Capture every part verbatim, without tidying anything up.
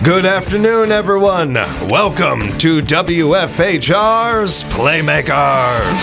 Good afternoon, everyone. Welcome to W F H R's Playmakers.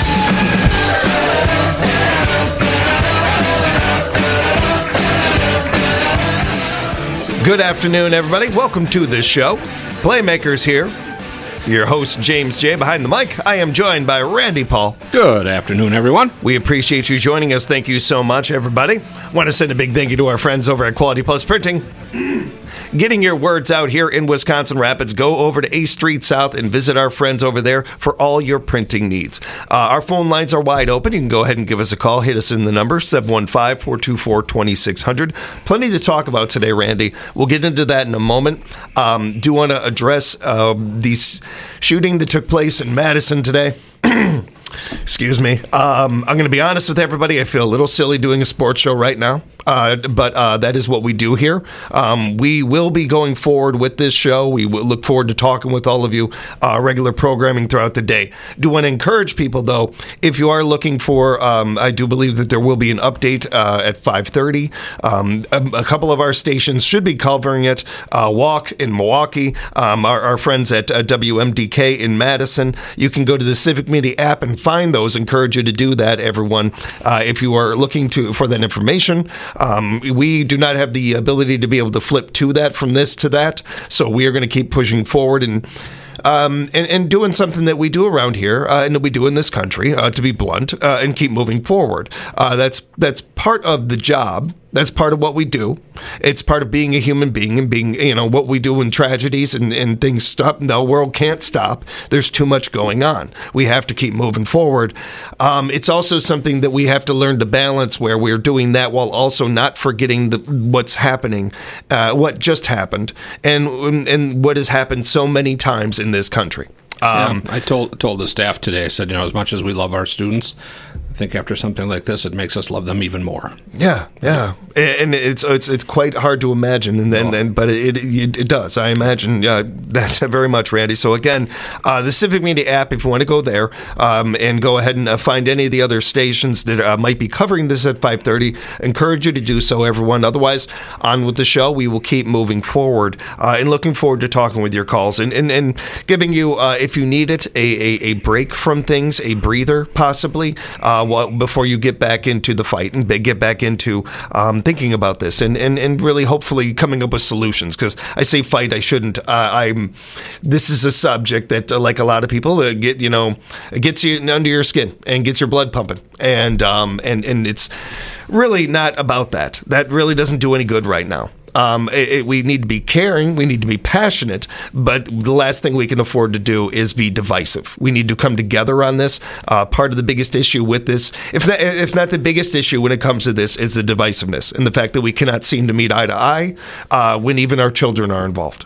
Good afternoon, everybody. Welcome to this show. Playmakers here. Your host, James J. Behind the mic, I am joined by Randy Paul. Good afternoon, everyone. We appreciate you joining us. Thank you so much, everybody. Want to send a big thank you to our friends over at Quality Plus Printing. Getting your words out here in Wisconsin Rapids, go over to A Street South and visit our friends over there for all your printing needs. Uh, our phone lines are wide open. You can go ahead and give us a call. Hit us in the number, seven one five, four two four, two six zero zero. Plenty to talk about today, Randy. We'll get into that in a moment. Um, do want to address uh, the shooting that took place in Madison today. Excuse me. Um, I'm going to be honest with everybody. I feel a little silly doing a sports show right now, uh, but uh, that is what we do here. Um, we will be going forward with this show. We will look forward to talking with all of you, uh, regular programming throughout the day. Do want to encourage people, though, if you are looking for, um, I do believe that there will be an update uh, at five thirty. Um, a, a couple of our stations should be covering it. Uh, Walk in Milwaukee, um, our, our friends at uh, W M D K in Madison. You can go to the Civic Media app and find those. Encourage you to do that, everyone. Uh, if you are looking to for that information, um, we do not have the ability to be able to flip to that from this to that, so we are going to keep pushing forward and Um, and, and doing something that we do around here uh, and that we do in this country, uh, to be blunt, uh, and keep moving forward. Uh, that's that's part of the job. That's part of what we do. It's part of being a human being and being, you know, what we do when tragedies and, and things stop. The world can't stop. There's too much going on. We have to keep moving forward. Um, it's also something that we have to learn to balance where we're doing that while also not forgetting the, what's happening, uh, what just happened, and and what has happened so many times in this country. Um, yeah, I told told the staff today, I said, you know, as much as we love our students, I think after something like this, it makes us love them even more. Yeah, yeah, and it's it's it's quite hard to imagine, and then, oh. then but it, it it does. I imagine uh, that very much, Randy. So again, uh, the Civic Media app, if you want to go there um, and go ahead and uh, find any of the other stations that uh, might be covering this at five thirty, encourage you to do so, everyone. Otherwise, on with the show. We will keep moving forward uh, and looking forward to talking with your calls and and, and giving you, uh, if you need it, a, a, a break from things, a breather possibly. Uh, Well, before you get back into the fight and get back into um, thinking about this and, and, and really hopefully coming up with solutions. Because I say fight, I shouldn't. Uh, I'm. This is a subject that, uh, like a lot of people, uh, get you know, gets you under your skin and gets your blood pumping, and um and and it's really not about that. That really doesn't do any good right now. Um, it, it, we need to be caring, we need to be passionate, but the last thing we can afford to do is be divisive. We need to come together on this. Uh, part of the biggest issue with this, if not, if not the biggest issue when it comes to this, is the divisiveness and the fact that we cannot seem to meet eye to eye uh, when even our children are involved.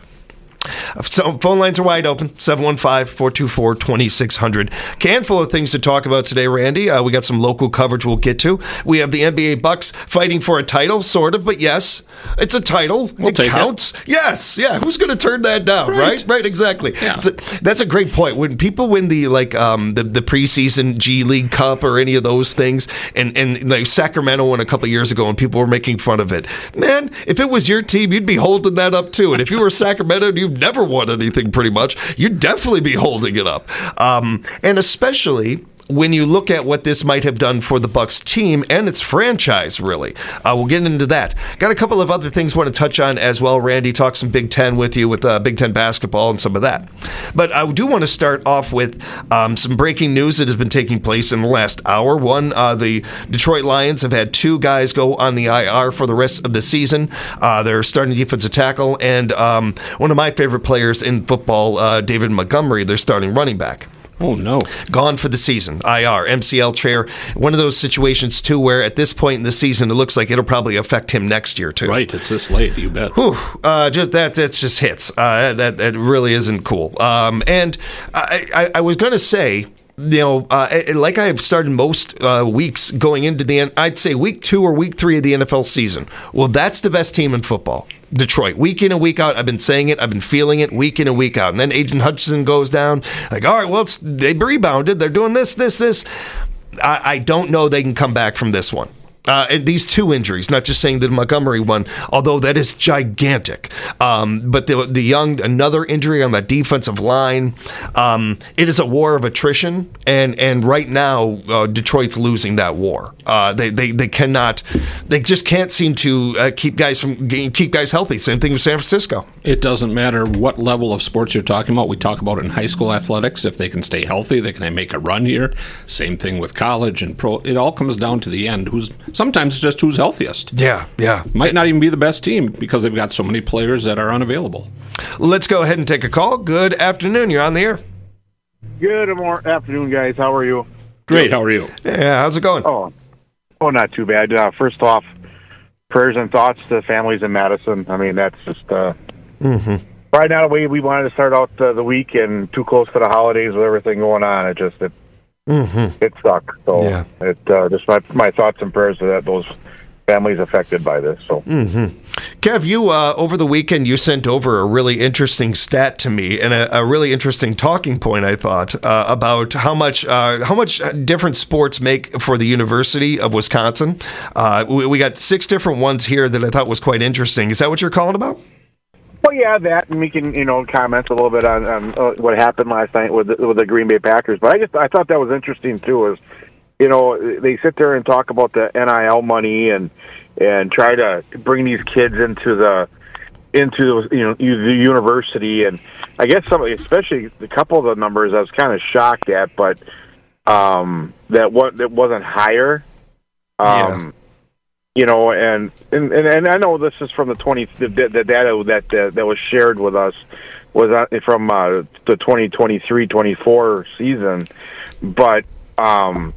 So phone lines are wide open, seven one five, four two four, two six zero zero. Can full of things to talk about today, Randy. Uh, we got some local coverage we'll get to. We have the N B A Bucks fighting for a title, sort of, but yes, it's a title. We'll it take counts. It. Yes, yeah. Who's going to turn that down, right? Right, right exactly. Yeah. A, that's a great point. When people win the like um, the, the preseason G League Cup or any of those things, and, and like Sacramento won a couple of years ago and people were making fun of it. Man, if it was your team, you'd be holding that up too. And if you were Sacramento and you've never won anything pretty much, you'd definitely be holding it up. Um, and especially when you look at what this might have done for the Bucks team and its franchise, really. Uh, we'll get into that. Got a couple of other things I want to touch on as well. Randy, talk some Big Ten with you with uh, Big Ten basketball and some of that. But I do want to start off with um, some breaking news that has been taking place in the last hour. One, uh, the Detroit Lions have had two guys go on the I R for the rest of the season. Uh, they're starting defensive tackle, and um, one of my favorite players in football, uh, David Montgomery, they're starting running back. Oh, no. Gone for the season. I R, M C L chair. One of those situations, too, where at this point in the season, it looks like it'll probably affect him next year, too. Right. It's this late, you bet. Whew, uh, just that that's just hits. Uh, that, that really isn't cool. Um, and I, I, I was going to say, you know, uh, like I've started most uh, weeks going into the, I'd say week two or week three of the N F L season. Well, that's the best team in football. Detroit, week in and week out. I've been saying it. I've been feeling it week in and week out. And then Agent Hutchinson goes down. Like, all right, well, it's, they rebounded. They're doing this, this, this. I, I don't know they can come back from this one. Uh, and these two injuries, not just saying the Montgomery one, although that is gigantic. Um, but the the young, another injury on that defensive line. Um, it is a war of attrition, and and right now uh, Detroit's losing that war. Uh, they, they they cannot, they just can't seem to uh, keep guys from keep guys healthy. Same thing with San Francisco. It doesn't matter what level of sports you're talking about. We talk about it in high school athletics. If they can stay healthy, they can make a run here. Same thing with college and pro. It all comes down to the end. Who's sometimes it's just who's healthiest. Yeah, yeah. Might not even be the best team because they've got so many players that are unavailable. Let's go ahead and take a call. Good afternoon. You're on the air. Good afternoon, guys. How are you? Great. How are you? Yeah, how's it going? Oh, oh, not too bad. Uh, first off, prayers and thoughts to families in Madison. I mean, that's just uh, mm-hmm. probably not a way we wanted to start out uh, the week, and too close to the holidays with everything going on. It just it mm-hmm. it sucked. So yeah. it uh, just my my thoughts and prayers to that those families affected by this. So, mm-hmm. Kev, you uh, over the weekend you sent over a really interesting stat to me and a, a really interesting talking point. I thought uh, about how much uh, how much different sports make for the University of Wisconsin. Uh, we, we got six different ones here that I thought was quite interesting. Is that what you're calling about? Well, yeah, that, and we can, you know, comment a little bit on, on uh, what happened last night with the, with the Green Bay Packers. But I just I thought that was interesting too. Is you know, they sit there and talk about the N I L money and and try to bring these kids into the into you know the university. And I guess some, especially a couple of the numbers, I was kind of shocked at, but um, that what that wasn't higher. Um, yeah. You know, and, and and I know this is from the twenty the, the data that uh, that was shared with us was from uh, the twenty twenty-three twenty-four season, but. Um,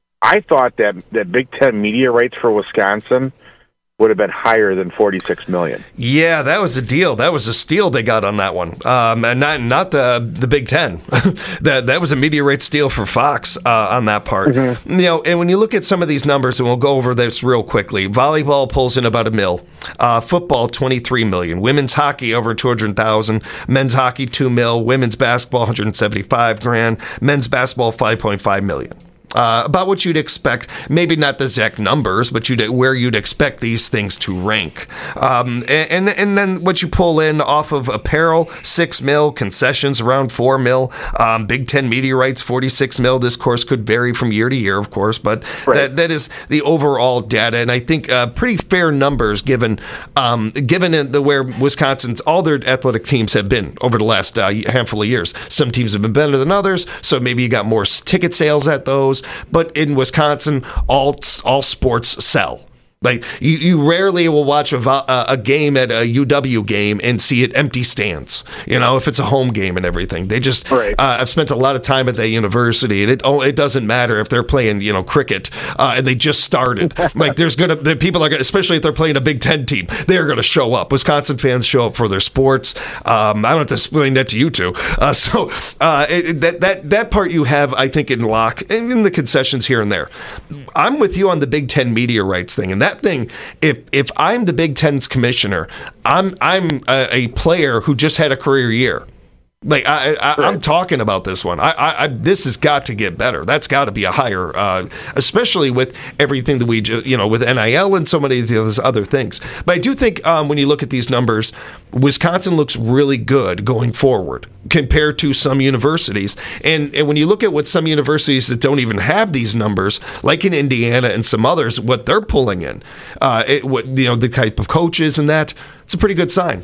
I thought that, that Big Ten media rights for Wisconsin would have been higher than forty-six million dollars. Yeah, that was a deal. That was a steal they got on that one. Um, and not not the the Big Ten. that that was a media rights steal for Fox uh, on that part. Mm-hmm. You know, and when you look at some of these numbers, and we'll go over this real quickly. Volleyball pulls in about a mil. Uh, football twenty-three million. Women's hockey over two hundred thousand. Men's hockey two mil. Women's basketball one hundred seventy-five grand. Men's basketball five point five million. Uh, about what you'd expect, maybe not the exact numbers, but you'd, where you'd expect these things to rank. Um, and, and then what you pull in off of apparel, six mil, concessions around four mil, um, Big Ten media rights, forty-six mil. This course could vary from year to year, of course, but right. that that is the overall data, and I think uh, pretty fair numbers given um, given the where Wisconsin's all their athletic teams have been over the last uh, handful of years. Some teams have been better than others, so maybe you got more ticket sales at those. But in Wisconsin, all all sports sell. Like you, you rarely will watch a, a game at a U W game and see it empty stands. You know, if it's a home game and everything, they just. Right. Uh, I've spent a lot of time at that university, and it oh, it doesn't matter if they're playing, you know, cricket uh, and they just started. Like there's gonna the people are gonna, especially if they're playing a Big Ten team, they're gonna show up. Wisconsin fans show up for their sports. Um, I don't have to explain that to you two. Uh, so uh, it, that that that part you have, I think, in lock, and in the concessions here and there. I'm with you on the Big Ten media rights thing, and that. That thing, if if I'm the Big Ten's commissioner, I'm I'm a, a player who just had a career year. Like I, I, right. I'm talking about this one. I, I, I this has got to get better. That's got to be a higher, uh, especially with everything that we, you know, with N I L and so many of those other things. But I do think um, when you look at these numbers, Wisconsin looks really good going forward compared to some universities. And and when you look at what some universities that don't even have these numbers, like in Indiana and some others, what they're pulling in, uh, it, what you know, the type of coaches and that, it's a pretty good sign.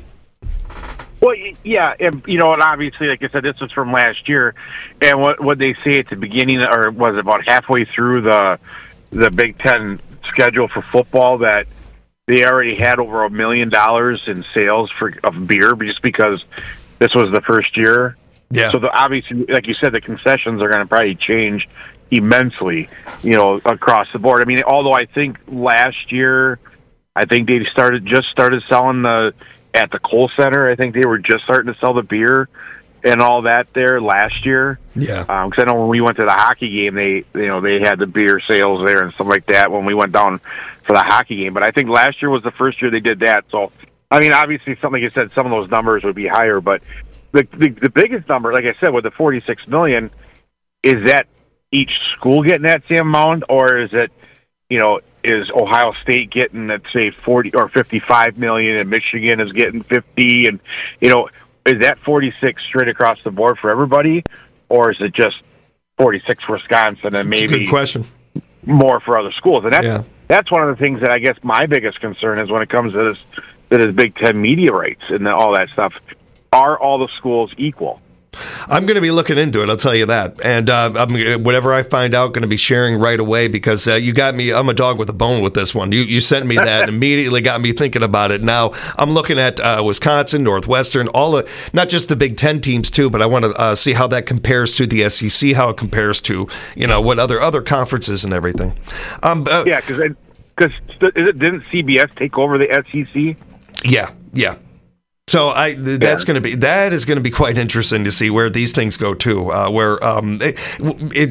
Well, yeah, and, you know, and obviously, like I said, this was from last year, and what what they say at the beginning, or was it about halfway through the the Big Ten schedule for football, that they already had over a million dollars in sales for of beer just because this was the first year. Yeah. So the, obviously, like you said, the concessions are going to probably change immensely, you know, across the board. I mean, although I think last year, I think they started just started selling the. At the Kohl Center, I think they were just starting to sell the beer and all that there last year. Yeah, because um, I know when we went to the hockey game, they you know they had the beer sales there and stuff like that when we went down for the hockey game. But I think last year was the first year they did that. So I mean, obviously, something like you said, some of those numbers would be higher, but the the, the biggest number, like I said, with the forty-six million, is that each school getting that same amount, or is it? You know, is Ohio State getting, let's say, forty or fifty-five million, and Michigan is getting fifty, and you know, is that forty-six straight across the board for everybody, or is it just forty-six for Wisconsin and maybe that's a good question. More for other schools? And that's Yeah. that's one of the things that I guess my biggest concern is when it comes to this, to this Big Ten media rights and all that stuff. Are all the schools equal? I'm going to be looking into it, I'll tell you that. And uh, I'm, whatever I find out, going to be sharing right away because uh, you got me, I'm a dog with a bone with this one. You you sent me that and immediately got me thinking about it. Now, I'm looking at uh, Wisconsin, Northwestern, all the, not just the Big Ten teams too, but I want to uh, see how that compares to the S E C, how it compares to, you know, what other, other conferences and everything. Um, uh, yeah, because because didn't C B S take over the S E C? Yeah, yeah. So I th- that's yeah. going to be that is going to be quite interesting to see where these things go too. Uh, where um, it, it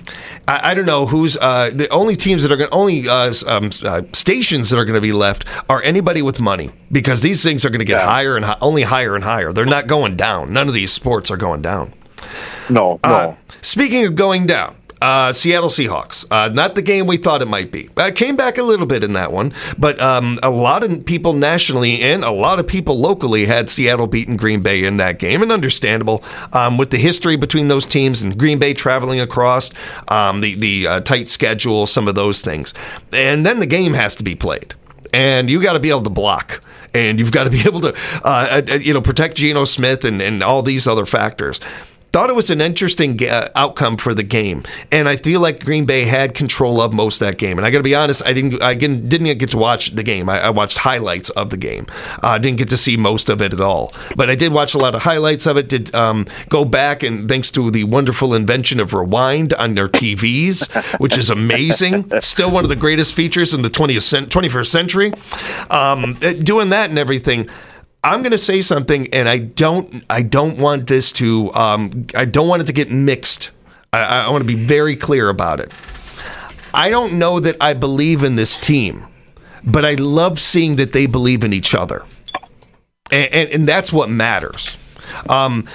I, I don't know who's uh, the only teams that are going only uh, um, uh, stations that are going to be left are anybody with money, because these things are going to get yeah. higher and hi- only higher and higher. They're not going down. None of these sports are going down. No, no. Uh, speaking of going down. Uh, Seattle Seahawks, uh, not the game we thought it might be. I came back a little bit in that one, but um, a lot of people nationally and a lot of people locally had Seattle beating Green Bay in that game, and understandable um, with the history between those teams and Green Bay traveling across, um, the, the uh, tight schedule, some of those things. And then the game has to be played, and you got to be able to block. And you've got to be able to, uh, uh, you know, protect Geno Smith and, and all these other factors. Thought it was an interesting uh, outcome for the game, and I feel like Green Bay had control of most of that game. And I got to be honest, I didn't, I didn't, didn't get to watch the game. I, I watched highlights of the game. I uh, didn't get to see most of it at all, but I did watch a lot of highlights of it. Did um, go back, and thanks to the wonderful invention of Rewind on their T Vs, which is amazing. It's still one of the greatest features in the twentieth, twenty-first century. Um, doing that and everything. I'm going to say something, and I don't. I don't want this to. Um, I don't want it to get mixed. I, I want to be very clear about it. I don't know that I believe in this team, but I love seeing that they believe in each other, and, and, and that's what matters. Um,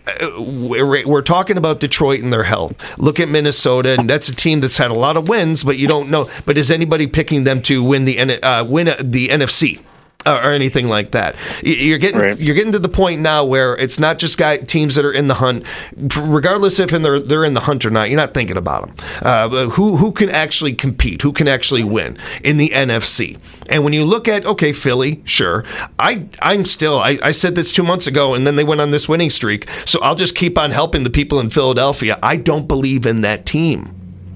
we're, we're talking about Detroit and their health. Look at Minnesota, and that's a team that's had a lot of wins, but you don't know. But is anybody picking them to win the uh, win the N F C? Or anything like that. You're getting right. You're getting to the point now where it's not just guy teams that are in the hunt, regardless if they're they're in the hunt or not. You're not thinking about them. Uh, who who can actually compete? Who can actually win in the N F C? And when you look at okay, Philly, sure. I I'm still I, I said this two months ago, and then they went on this winning streak. So I'll just keep on helping the people in Philadelphia. I don't believe in that team.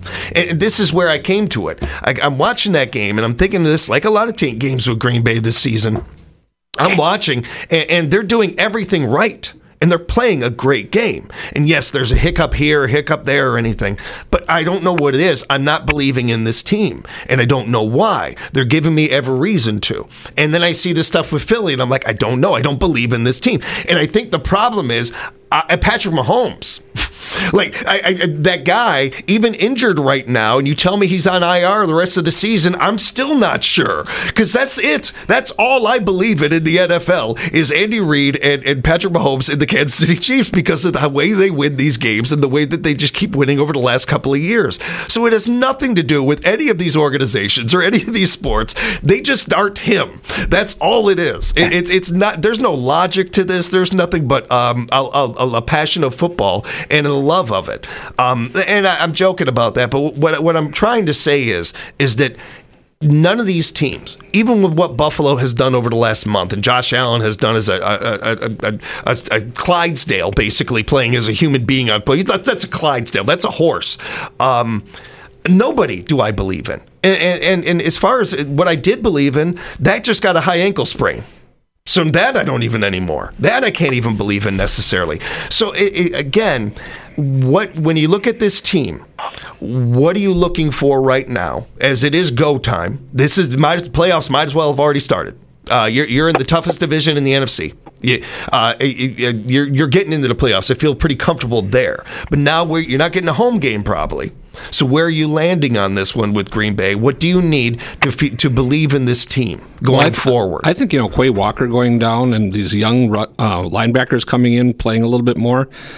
And this is where I came to it. I, I'm watching that game, and I'm thinking of this like a lot of team games with Green Bay this season. I'm watching, and, and they're doing everything right. And they're playing a great game. And yes, there's a hiccup here, a hiccup there, or anything. But I don't know what it is. I'm not believing in this team. And I don't know why. They're giving me every reason to. And then I see this stuff with Philly, and I'm like, I don't know. I don't believe in this team. And I think the problem is uh, Patrick Mahomes. Like, I, I, that guy, even injured right now, and you tell me he's on I R the rest of the season, I'm still not sure. Because that's it. That's all I believe in in the N F L is Andy Reid and, and Patrick Mahomes and the Kansas City Chiefs because of the way they win these games and the way that they just keep winning over the last couple of years. So it has nothing to do with any of these organizations or any of these sports. They just aren't him. That's all it is. It, it's it's not. There's no logic to this. There's nothing but um, a, a, a passion of football and a love of it. Um, and I, I'm joking about that, but what what I'm trying to say is is that none of these teams, even with what Buffalo has done over the last month, and Josh Allen has done as a a, a, a, a, a Clydesdale, basically playing as a human being on play. That's a Clydesdale. That's a horse. Um, nobody do I believe in. And, and and as far as what I did believe in, that just got a high ankle sprain. So that I don't even anymore. That I can't even believe in necessarily. So it, it, again, what when you look at this team, what are you looking for right now? As it is go time. This is might playoffs might as well have already started. Uh, you're you're in the toughest division in the N F C. You, uh, you're you're getting into the playoffs. I feel pretty comfortable there. But now we're, you're not getting a home game probably. So where are you landing on this one with Green Bay? What do you need to fe- to believe in this team going well, I th- forward? I think, you know, Quay Walker going down and these young uh, linebackers coming in, playing a little bit more.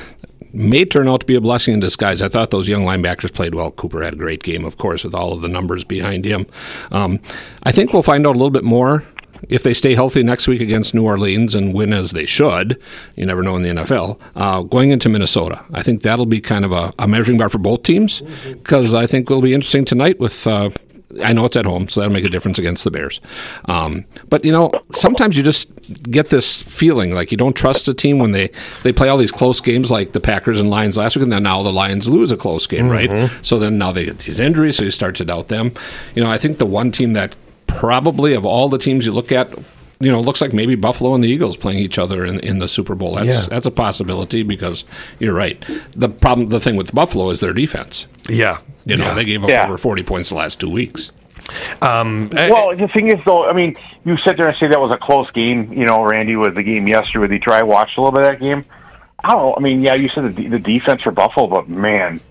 may turn out to be a blessing in disguise. I thought those young linebackers played well. Cooper had a great game, of course, with all of the numbers behind him. Um, I think we'll find out a little bit more if they stay healthy next week against New Orleans and win as they should. You never know in the N F L. Uh, going into Minnesota, I think that'll be kind of a, a measuring bar for both teams, because I think it'll be interesting tonight with uh, I know it's at home, so that'll make a difference against the Bears. Um, but, you know, sometimes you just get this feeling like you don't trust a team when they, they play all these close games like the Packers and Lions last week, and then now the Lions lose a close game, mm-hmm. right? So then now they get these injuries, so you start to doubt them. You know, I think the one team that probably of all the teams you look at, you know, it looks like maybe Buffalo and the Eagles playing each other in, in the Super Bowl. That's yeah. that's a possibility, because you're right. The problem, the thing with Buffalo is their defense. Yeah. You know, yeah. they gave up yeah. over forty points the last two weeks. Um, well, the thing is, though, I mean, you sit there and say that was a close game, you know, Randy, with the game yesterday with Detroit. I watched a little bit of that game. I don't know. I mean, yeah, you said the, the defense for Buffalo, but, man,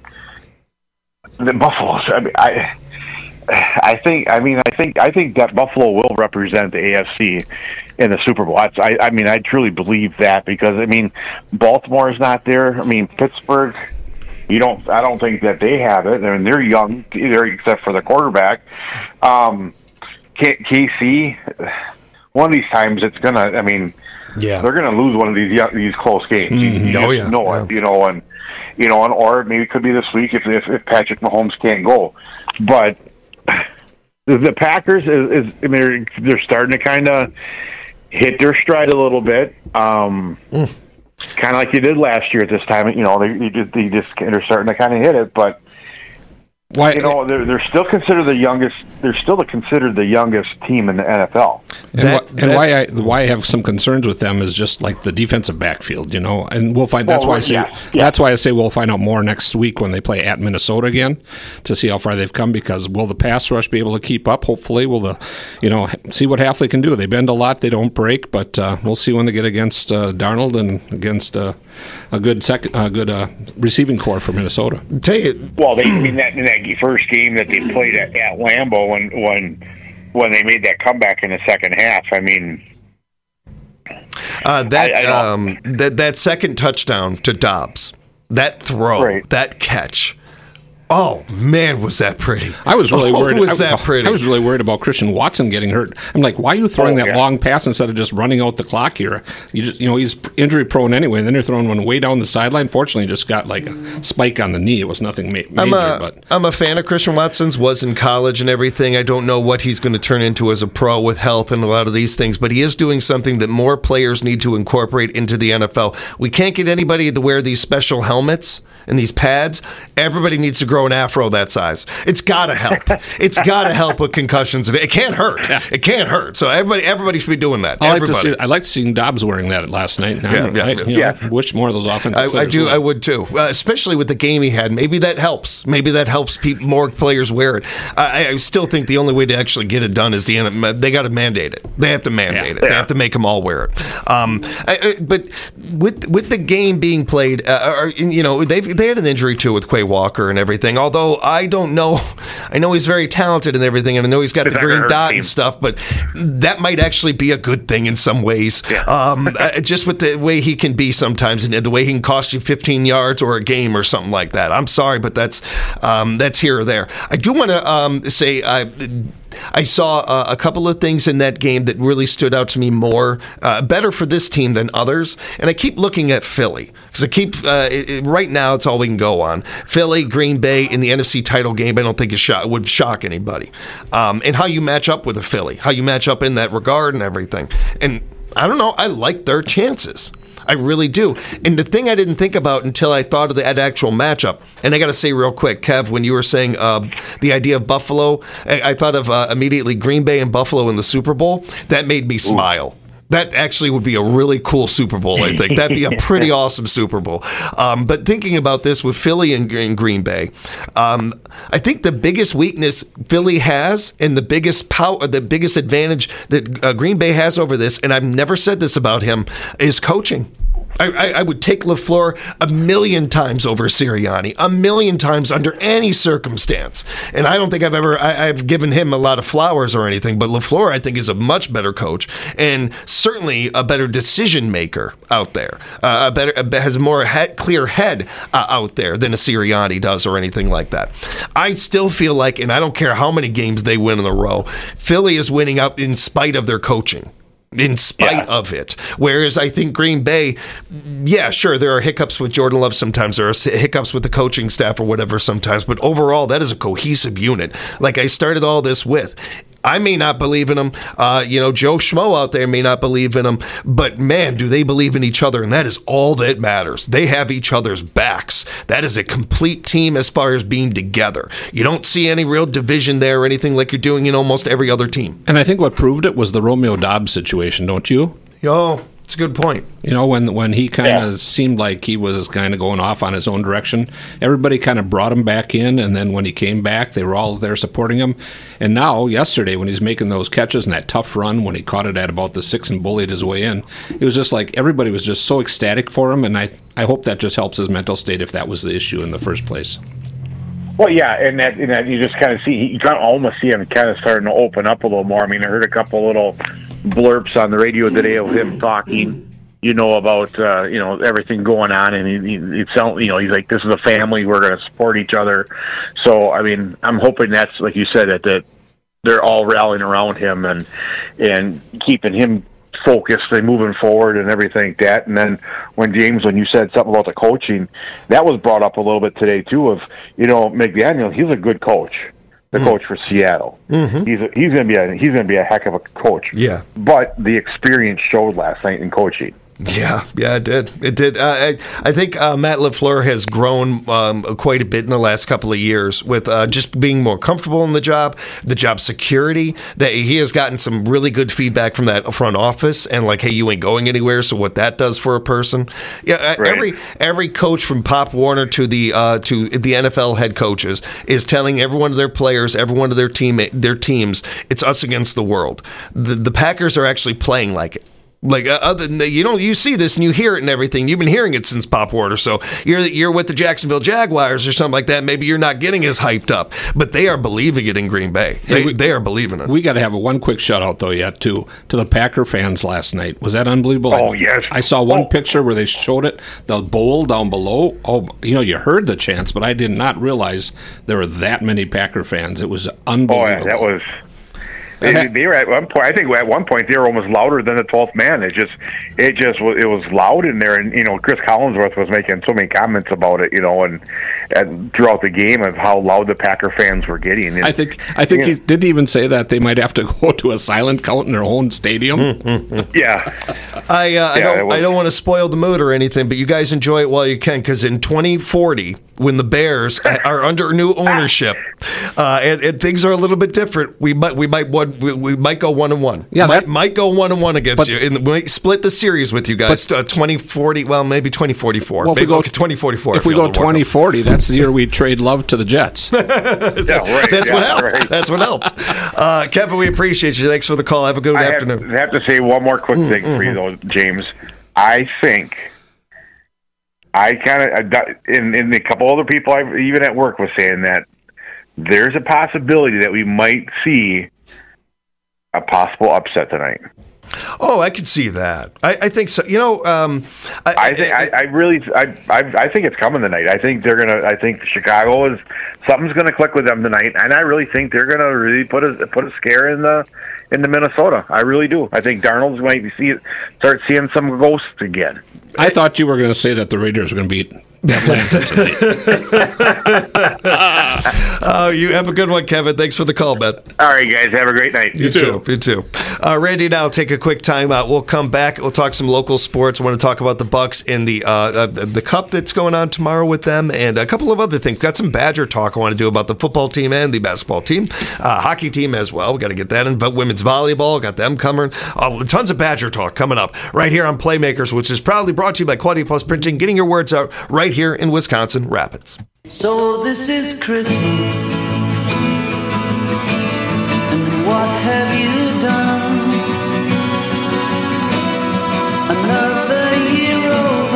the Buffalo's, I mean, I... I think. I mean. I think. I think that Buffalo will represent the A F C in the Super Bowl. I, I mean. I truly believe that, because I mean, Baltimore is not there. I mean, Pittsburgh. You don't. I don't think that they have it. I mean, they're young, either except for the quarterback. Um, K C. One of these times, it's gonna. I mean, yeah, they're gonna lose one of these these close games. Mm-hmm. You oh just yeah. know yeah. it. You know, and you know, and or maybe it could be this week if if, if Patrick Mahomes can't go, but. The Packers is, is I mean, they're, they're starting to kind of hit their stride a little bit, um, mm. kind of like they did last year at this time. You know, they, they just they just they're starting to kind of hit it, but why? You know, they're they're still considered the youngest. They're still the, considered the youngest team in the N F L. And, that, wh- and why I why I have some concerns with them is just like the defensive backfield, you know. And we'll find. That's well, why I say yeah, yeah. that's why I say we'll find out more next week when they play at Minnesota again, to see how far they've come. Because will the pass rush be able to keep up? Hopefully, will the you know see what half they can do. They bend a lot, they don't break, but uh, we'll see when they get against uh, Darnold and against uh, a good second, a good uh, receiving core for Minnesota. Tell you, well, they I mean that in that first game that they played at, at Lambeau when when. when they made that comeback in the second half. I mean, uh, that I, I um, that that second touchdown to Dobbs, that throw, right. that catch. Oh man, was that pretty! I was really oh, worried. Was I, that pretty? I was really worried about Christian Watson getting hurt. I'm like, why are you throwing oh, that yeah. long pass instead of just running out the clock here? You just, you know, he's injury prone anyway. And then you're throwing one way down the sideline. Fortunately, just got like a spike on the knee. It was nothing ma- major. I'm a, but I'm a fan of Christian Watson's. Was in college and everything. I don't know what he's going to turn into as a pro with health and a lot of these things. But he is doing something that more players need to incorporate into the N F L. We can't get anybody to wear these special helmets and these pads. Everybody needs to grow an afro that size. It's got to help. It's got to help with concussions. It can't hurt. Yeah. It can't hurt. So everybody everybody should be doing that. I like everybody. to see, I liked seeing Dobbs wearing that last night. Yeah, yeah, I, you yeah. know, wish more of those offensive I, players I do. would. I would too, uh, especially with the game he had. Maybe that helps. Maybe that helps people, more players wear it. I, I still think the only way to actually get it done is the they got to mandate it. They have to mandate yeah. it. They have to make them all wear it. Um, I, I, but with with the game being played, uh, or, you know, they they had an injury too with Quay Walker and everything. Although I don't know, I know he's very talented and everything, and I know he's got it's the green dot team. and stuff. But that might actually be a good thing in some ways. Yeah. Um, uh, just with the way he can be sometimes, and the way he can cost you fifteen yards or a game or something like that. I'm sorry, but that's um, that's here or there. I do want to um, say I. I saw uh, a couple of things in that game that really stood out to me more, uh, better for this team than others. And I keep looking at Philly because I keep uh, it, it, right now it's all we can go on. Philly, Green Bay in the N F C title game. I don't think it shock, would shock anybody. Um, and how you match up with a Philly, how you match up in that regard and everything. And I don't know. I like their chances. I really do. And the thing I didn't think about until I thought of that actual matchup, and I got to say real quick, Kev, when you were saying uh, the idea of Buffalo, I, I thought of uh, immediately Green Bay and Buffalo in the Super Bowl. That made me smile. Ooh. That actually would be a really cool Super Bowl, I think. That'd be a pretty awesome Super Bowl. Um, but thinking about this with Philly and, and Green Bay, um, I think the biggest weakness Philly has and the biggest power, the biggest advantage that uh, Green Bay has over this, and I've never said this about him, is coaching. I, I, I would take LaFleur a million times over Sirianni, a million times under any circumstance. And I don't think I've ever, I, I've given him a lot of flowers or anything, but LaFleur, I think, is a much better coach and certainly a better decision maker out there. Uh, a better, a, has a more head, clear head uh, out there than a Sirianni does or anything like that. I still feel like, and I don't care how many games they win in a row, Philly is winning out in spite of their coaching. In spite yeah. of it. Whereas I think Green Bay, yeah, sure, there are hiccups with Jordan Love sometimes. There are hiccups with the coaching staff or whatever sometimes. But overall, that is a cohesive unit. Like I started all this with. I may not believe in them. Uh, you know, Joe Schmo out there may not believe in them. But, man, do they believe in each other. And that is all that matters. They have each other's backs. That is a complete team as far as being together. You don't see any real division there or anything like you're doing in almost every other team. And I think what proved it was the Romeo Dobbs situation, don't you? Yo. It's a good point. You know, when when he kind of yeah. seemed like he was kind of going off on his own direction, everybody kind of brought him back in, and then when he came back, they were all there supporting him. And now, yesterday, when he's making those catches and that tough run, when he caught it at about the six and bullied his way in, it was just like everybody was just so ecstatic for him, and I, I hope that just helps his mental state if that was the issue in the first place. Well, yeah, and that, and that you just kind of see, you kind of almost see him kind of starting to open up a little more. I mean, I heard a couple little blurps on the radio today of him talking, you know, about, uh, you know, everything going on. And he, he, it's, you know, he's like, this is a family. We're going to support each other. So, I mean, I'm hoping that's, like you said, that, that they're all rallying around him and, and keeping him focused and moving forward and everything like that. And then when James, when you said something about the coaching, that was brought up a little bit today too of, you know, McDaniel, he's a good coach. The mm. coach for Seattle. Mm-hmm. He's a, he's going to be a, he's going to be a heck of a coach. Yeah. But the experience showed last night in coaching. Yeah, yeah, it did. It did. Uh, I, I think uh, Matt LaFleur has grown um, quite a bit in the last couple of years with uh, just being more comfortable in the job, the job security. That he has gotten some really good feedback from that front office, and like, hey, you ain't going anywhere. So what that does for a person, yeah, right. every every coach from Pop Warner to the uh, to the N F L head coaches is telling every one of their players, every one of their team their teams, it's us against the world. The the Packers are actually playing like it. Like uh, other than the, you know, you see this and you hear it and everything. You've been hearing it since Pop Warner. So you're you're with the Jacksonville Jaguars or something like that. Maybe you're not getting as hyped up, but they are believing it in Green Bay. They, hey, we, they are believing it. We got to have a one quick shout out though, yet too to the Packer fans last night. Was that unbelievable? Oh yes. I saw one oh. picture where they showed it, the bowl down below. Oh, you know, you heard the chants, but I did not realize there were that many Packer fans. It was unbelievable. Oh yeah, that was. They, they were at one point. I think at one point they were almost louder than the twelfth man. It just, it just was. It was loud in there, and you know, Chris Collinsworth was making so many comments about it, you know, and, and throughout the game of how loud the Packer fans were getting. And, I think, I think he did even say that they might have to go to a silent count in their own stadium. Mm-hmm. Yeah, I, uh, I don't, I don't want to spoil the mood or anything, but you guys enjoy it while you can, because in twenty forty, when the Bears are under new ownership, uh, and, and things are a little bit different, we might, we might one. We, we might go one and one. Yeah, might, that, might go one and one against but, you. And we might split the series with you guys. But, uh, twenty forty. Well, maybe twenty forty-four. Well, if maybe we go okay, twenty forty-four. If we go twenty forty, that's the year we trade Love to the Jets. yeah, right. That's yeah, what helped. Right. That's what helped. Uh, Kevin, we appreciate you. Thanks for the call. Have a good I afternoon. Have, I have to say one more quick thing mm-hmm. for you, though, James. I think I kind of, and, and a couple other people, I've, even at work, was saying that there's a possibility that we might see a possible upset tonight. Oh, I could see that. I, I think so. You know, um, I, I think I, I really, I, I, I think it's coming tonight. I think they're gonna. I think Chicago is something's gonna click with them tonight, and I really think they're gonna really put a put a scare in the in the Minnesota. I really do. I think Darnold's might be see start seeing some ghosts again. I thought you were going to say that the Raiders are going to beat Atlanta tonight. Oh, you have a good one, Kevin. Thanks for the call, man. All right, guys. Have a great night. You, you too. too. You too. Uh, Randy, now take a quick time out. We'll come back. We'll talk some local sports. I want to talk about the Bucks and the uh, uh, the Cup that's going on tomorrow with them, and a couple of other things. Got some Badger talk I want to do about the football team and the basketball team, uh, hockey team as well. We got to get that in. But women's volleyball, got them coming. Uh, tons of Badger talk coming up right here on Playmakers, which is proudly brought to you by Quality Plus Printing. Getting your words out right here in Wisconsin Rapids. So this is Christmas, and what have you done? Another year over.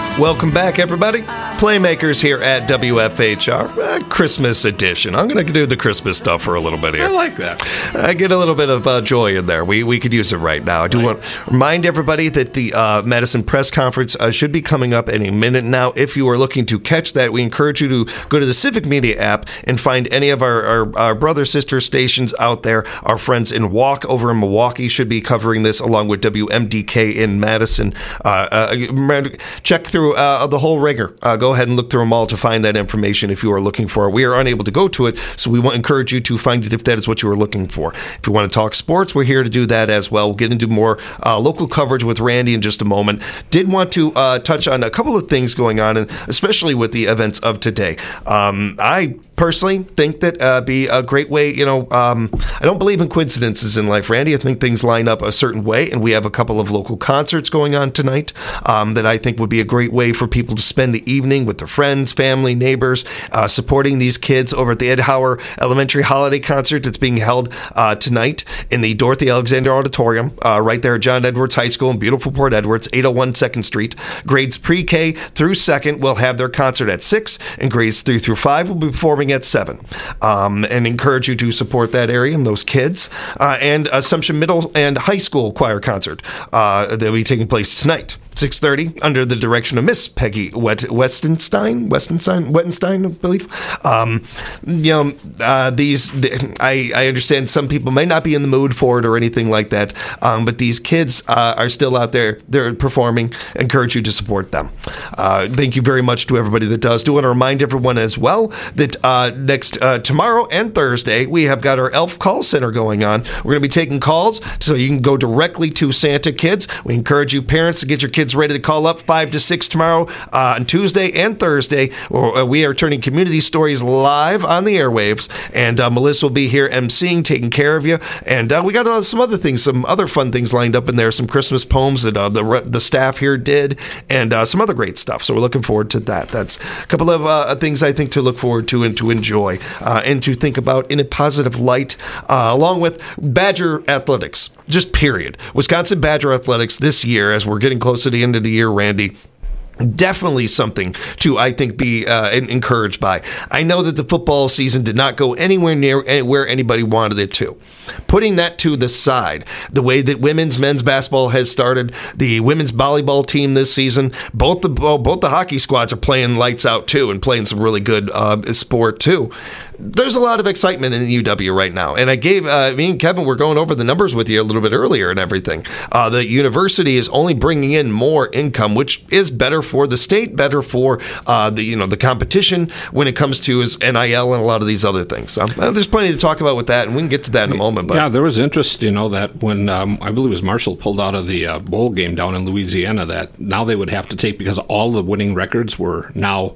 Welcome back, everybody. Playmakers here at W F H R, uh, Christmas edition. I'm going to do the Christmas stuff for a little bit here. I like that. I get a little bit of uh, joy in there. We we could use it right now. I do right. want to remind everybody that the uh, Madison press conference uh, should be coming up any minute now. If you are looking to catch that, we encourage you to go to the Civic Media app and find any of our, our, our brother sister stations out there. Our friends in Walk over in Milwaukee should be covering this, along with W M D K in Madison. Uh, uh, check through uh, the whole ringer. Uh, go ahead and look through them all to find that information if you are looking for it. We are unable to go to it, so we want to encourage you to find it if that is what you are looking for. If you want to talk sports, we're here to do that as well. We'll get into more uh, local coverage with Randy in just a moment. Did want to uh, touch on a couple of things going on, and especially with the events of today. Um, I personally think that uh, be a great way, you know, um, I don't believe in coincidences in life, Randy. I think things line up a certain way, and we have a couple of local concerts going on tonight um, that I think would be a great way for people to spend the evening with their friends, family, neighbors, uh, supporting these kids over at the Ed Hauer Elementary Holiday Concert that's being held uh, tonight in the Dorothy Alexander Auditorium, uh, right there at John Edwards High School in beautiful Port Edwards, eight oh one second Street. Grades pre-K through second will have their concert at six, and grades three through five will be performing at seven. Um, and encourage you to support that area and those kids. Uh, and Assumption Middle and High School Choir Concert uh, that will be taking place tonight. six thirty, under the direction of Miss Peggy Wet- Westenstein, Westenstein, Wettenstein, I believe. Um, you know, uh, these, I, I understand some people may not be in the mood for it or anything like that, um, but these kids uh, are still out there. They're performing. Encourage you to support them. Uh, thank you very much to everybody that does. Do want to remind everyone as well that uh, next uh, tomorrow and Thursday, we have got our Elf Call Center going on. We're going to be taking calls, so you can go directly to Santa Kids. We encourage you parents to get your kids ready to call up five to six tomorrow uh, on Tuesday and Thursday. We are turning community stories live on the airwaves, and uh, Melissa will be here emceeing, taking care of you. And uh, we got uh, some other things, some other fun things lined up in there, some Christmas poems that uh, the the staff here did, and uh, some other great stuff. So we're looking forward to that. That's a couple of uh, things I think to look forward to and to enjoy uh, and to think about in a positive light, uh, along with Badger athletics, just period. Wisconsin Badger athletics this year, as we're getting close to the end of the year, Randy, definitely something to, I think, be uh, encouraged by. I know that the football season did not go anywhere near where anybody wanted it to. Putting that to the side, the way that women's, men's basketball has started, the women's volleyball team this season, both the both the hockey squads are playing lights out too, and playing some really good uh, sport too. There's a lot of excitement in the U W right now, and I gave uh, me and Kevin were going over the numbers with you a little bit earlier and everything. Uh, the university is only bringing in more income, which is better for the state, better for uh, the you know the competition when it comes to his N I L and a lot of these other things. So uh, there's plenty to talk about with that, and we can get to that in a moment. But yeah, there was interest, you know, that when um, I believe it was Marshall pulled out of the uh, bowl game down in Louisiana, that now they would have to take, because all the winning records were now.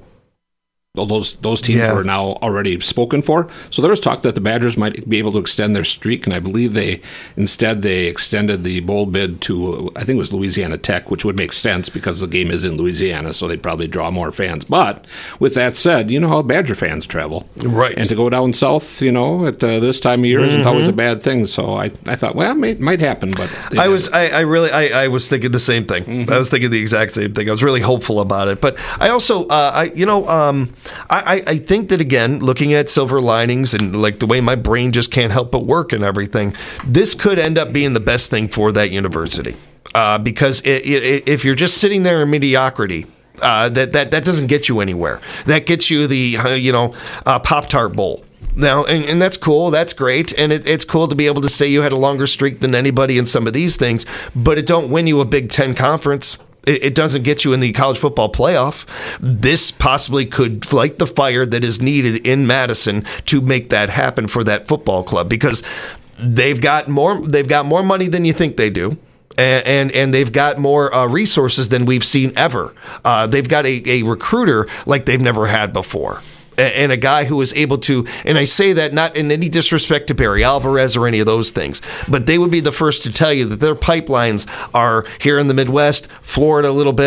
Those those teams yeah. were now already spoken for. So there was talk that the Badgers might be able to extend their streak, and I believe they instead they extended the bowl bid to, I think it was Louisiana Tech, which would make sense because the game is in Louisiana, so they'd probably draw more fans. But with that said, you know how Badger fans travel. Right. And to go down south, you know, at uh, this time of year isn't mm-hmm. always a bad thing. So I, I thought, well, it may, might happen. But I was I, I really I, I was thinking the same thing. Mm-hmm. I was thinking the exact same thing. I was really hopeful about it. But I also, uh, I you know, um, I, I think that, again, looking at silver linings and like the way my brain just can't help but work and everything, this could end up being the best thing for that university. Uh, because it, it, if you're just sitting there in mediocrity, uh, that, that, that doesn't get you anywhere. That gets you the, uh, you know, uh, Pop-Tart Bowl. Now, and, and that's cool, that's great, and it, it's cool to be able to say you had a longer streak than anybody in some of these things, but it don't win you a Big Ten conference. It doesn't get you in the college football playoff. This possibly could light the fire that is needed in Madison to make that happen for that football club, because they've got more they've got more money than you think they do. And, and and they've got more uh, resources than we've seen ever. Uh, they've got a, a recruiter like they've never had before. And a guy who is able to, and I say that not in any disrespect to Barry Alvarez or any of those things, but they would be the first to tell you that their pipelines are here in the Midwest, Florida a little bit,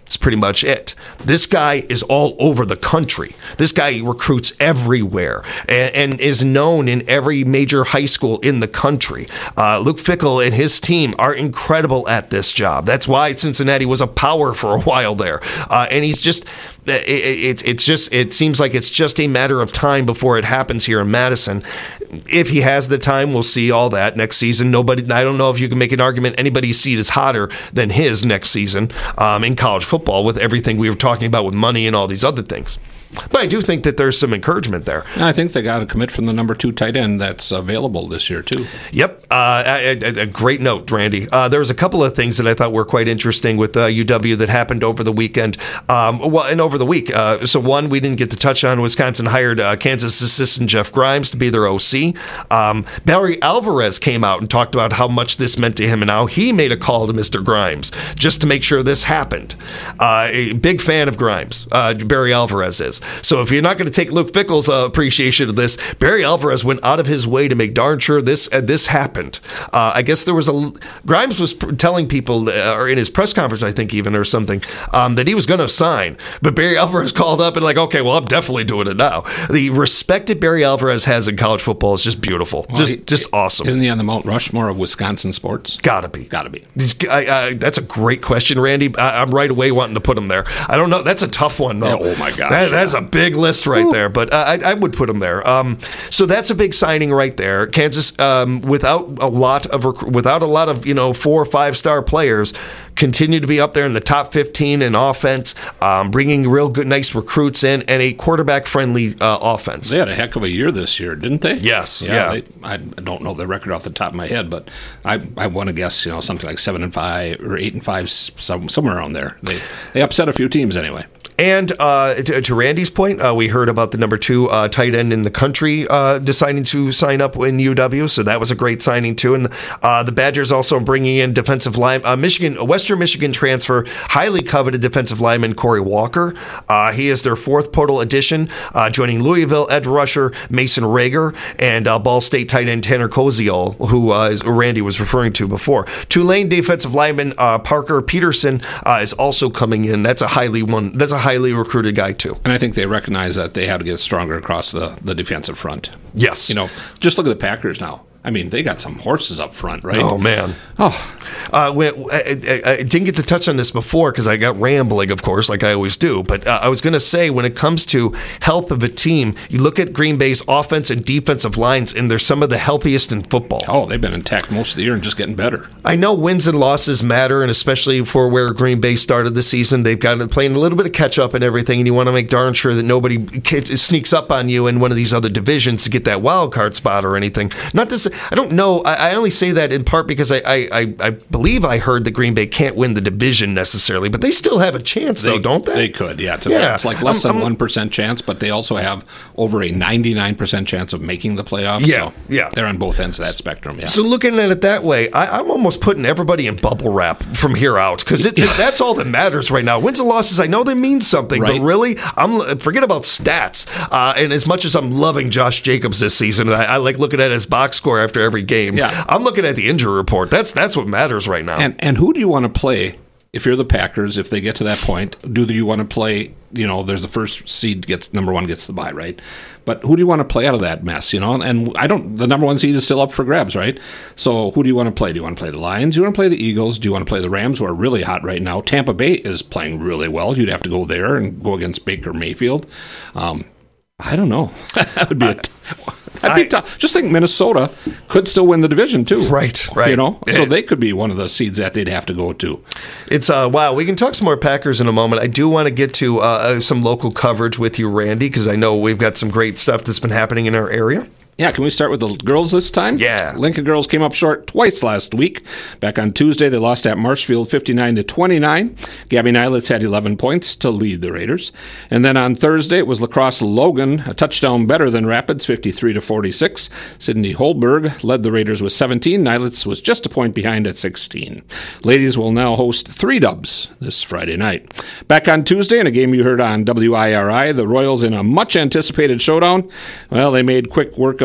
That's pretty much it. This guy is all over the country. This guy recruits everywhere and, and is known in every major high school in the country. Uh, Luke Fickell and his team are incredible at this job. That's why Cincinnati was a power for a while there. Uh, and he's just, it, it, it's just, it seems like it's just a matter of time before it happens here in Madison. If he has the time, we'll see all that next season. Nobody, I don't know if you can make an argument anybody's seat is hotter than his next season um, in college football with everything we were talking about with money and all these other things. But I do think that there's some encouragement there. I think they got to commit from the number two tight end that's available this year, too. Yep. Uh, a, a, a great note, Randy. Uh, there was a couple of things that I thought were quite interesting with uh, U W that happened over the weekend. Um, well, and over the week. Uh, so, one, we didn't get to touch on. Wisconsin hired uh, Kansas assistant Jeff Grimes to be their O C. Um, Barry Alvarez came out and talked about how much this meant to him and how he made a call to Mister Grimes just to make sure this happened. Uh, a big fan of Grimes, uh, Barry Alvarez is. So if you're not going to take Luke Fickell's uh, appreciation of this, Barry Alvarez went out of his way to make darn sure this uh, this happened. Uh, I guess there was a Grimes was pr- telling people, uh, or in his press conference, I think even or something, um, that he was going to sign. But Barry Alvarez called up and like, okay, well, I'm definitely doing it now. The respect that Barry Alvarez has in college football is just beautiful, well, just he, just awesome. Isn't he on the Mount Rushmore of Wisconsin sports? Gotta be, gotta be. I, I, that's a great question, Randy. I, I'm right away wanting to put him there. I don't know. That's a tough one, though. Yeah, oh my gosh, that, yeah. that's a big list right Ooh. there, but uh, I, I would put him there. Um, so that's a big signing right there. Kansas, um, without a lot of rec- without a lot of you know four or five star players, continue to be up there in the top fifteen in offense, um, bringing real good, nice recruits in, and a quarterback friendly uh, offense. They had a heck of a year this year, didn't they? Yes. Yeah. yeah. They, I don't know the record off the top of my head, but I I want to guess you know something like seven and five or eight and five, some, somewhere around there. They they upset a few teams anyway. And uh, to, to Randy's point, uh, we heard about the number two uh, tight end in the country uh, deciding to sign up in U W, so that was a great signing too. And uh, the Badgers also bringing in defensive line, uh, Michigan, Western Michigan transfer, highly coveted defensive lineman Corey Walker. Uh, he is their fourth portal addition, uh, joining Louisville edge rusher Mason Rager and uh, Ball State tight end Tanner Koziol, who uh, is, Randy was referring to before. Tulane defensive lineman uh, Parker Peterson uh, is also coming in. That's a highly one. That's a highly recruited guy too. And I think they recognize that they have to get stronger across the, the defensive front. Yes. You know, just look at the Packers now. I mean, they got some horses up front, right? Oh, man. Oh. Uh, when, I, I, I didn't get to touch on this before because I got rambling, of course, like I always do. But uh, I was going to say, when it comes to health of a team, you look at Green Bay's offense and defensive lines, and they're some of the healthiest in football. Oh, they've been intact most of the year and just getting better. I know wins and losses matter, and especially for where Green Bay started the season, they've got playing a little bit of catch-up and everything, and you want to make darn sure that nobody sneaks up on you in one of these other divisions to get that wild card spot or anything. Not to say, I don't know. I only say that in part because I, I, I believe I heard that Green Bay can't win the division necessarily, but they still have a chance, they, though, don't they? They could, yeah. It's, a, yeah. it's like less I'm, than I'm, one percent chance, but they also have over a ninety-nine percent chance of making the playoffs. Yeah, so yeah. They're on both ends of that spectrum, yeah. So looking at it that way, I, I'm almost putting everybody in bubble wrap from here out because that's all that matters right now. Wins and losses, I know they mean something, right. but really, I'm forget about stats. Uh, and as much as I'm loving Josh Jacobs this season, I, I like looking at his box score after every game. Yeah. I'm looking at the injury report. That's that's what matters right now. And and who do you want to play if you're the Packers? If they get to that point, do you want to play? You know, there's the first seed gets number one gets the bye, right? But who do you want to play out of that mess? You know, and I don't. The number one seed is still up for grabs, right? So who do you want to play? Do you want to play the Lions? Do you want to play the Eagles? Do you want to play the Rams, who are really hot right now? Tampa Bay is playing really well. You'd have to go there and go against Baker Mayfield. Um, I don't know. That would be a. T- That'd be I, tough. Just think Minnesota could still win the division too. Right, right. You know, so they could be one of the seeds that they'd have to go to. It's uh wow. We can talk some more Packers in a moment. I do want to get to uh, some local coverage with you, Randy, because I know we've got some great stuff that's been happening in our area. Yeah, can we start with the girls this time? Yeah. Lincoln girls came up short twice last week. Back on Tuesday, they lost at Marshfield fifty-nine to twenty-nine. Gabby Nylitz had eleven points to lead the Raiders. And then on Thursday, it was Lacrosse Logan, a touchdown better than Rapids, fifty-three to forty-six. Sydney Holberg led the Raiders with seventeen. Nylitz was just a point behind at sixteen. Ladies will now host three dubs this Friday night. Back on Tuesday, in a game you heard on W I R I, the Royals in a much-anticipated showdown. Well, they made quick work of